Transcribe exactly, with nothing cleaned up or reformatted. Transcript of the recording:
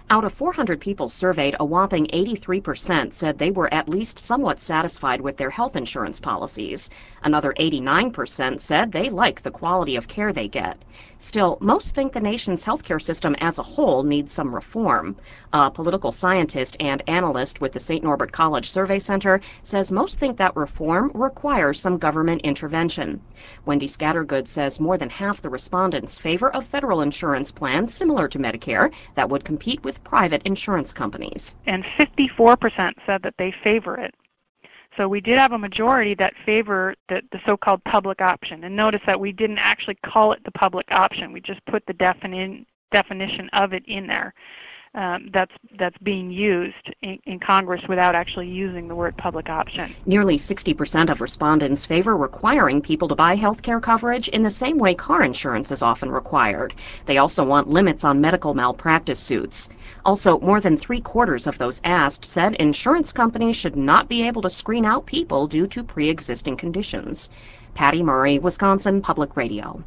Out of four hundred people surveyed, a whopping eighty-three percent said they were at least somewhat satisfied with their health insurance policies. Another eighty-nine percent said they like the quality of care they get. Still, most think the nation's healthcare system as a whole needs some reform. A political scientist and analyst with the Saint Norbert College Survey Center says most think that reform requires some government intervention. Wendy Scattergood says more than half the respondents favor a federal insurance plan similar to Medicare that would compete with private insurance companies. And fifty-four percent said that they favor it. So we did have a majority that favor the, the so-called public option. And notice that we didn't actually call it the public option. We just put the defini- definition of it in there. Um, that's that's being used in, in Congress without actually using the word public option. Nearly sixty percent of respondents favor requiring people to buy health care coverage in the same way car insurance is often required. They also want limits on medical malpractice suits. Also, more than three-quarters of those asked said insurance companies should not be able to screen out people due to pre-existing conditions. Patty Murray, Wisconsin Public Radio.